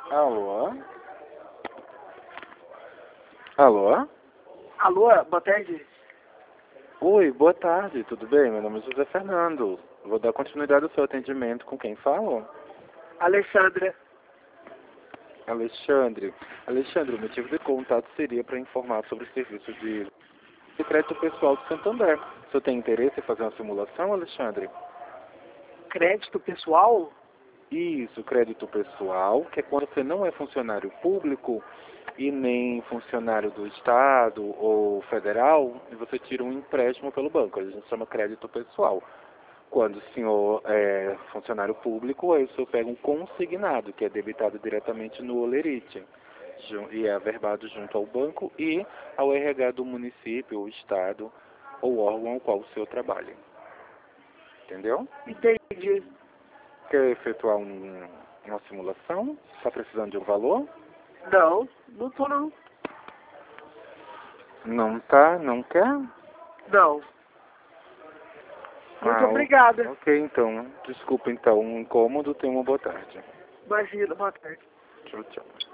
Alô? Alô? Alô, boa tarde. Oi, boa tarde, tudo bem? Meu nome é José Fernando. Vou dar continuidade ao seu atendimento. Com quem falo? Alexandra. Alexandre. Alexandre, o motivo de contato seria para informar sobre o serviço de crédito pessoal do Santander. O senhor tem interesse em fazer uma simulação, Alexandre? Crédito pessoal? Isso, crédito pessoal, que é quando você não é funcionário público e nem funcionário do Estado ou federal, e você tira um empréstimo pelo banco. A gente chama crédito pessoal. Quando o senhor é funcionário público, aí o senhor pega um consignado, que é debitado diretamente no Olerite, e é averbado junto ao banco e ao RH do município, ou Estado, ou órgão ao qual o senhor trabalha. Entendeu? Entendi. Quer efetuar uma simulação? Está precisando de um valor? Não, não tô não. Não tá? Não quer? Não. Muito obrigada. Ok, então. Desculpa, então. Um incômodo. Tenha uma boa tarde. Imagina, boa tarde. Tchau, tchau.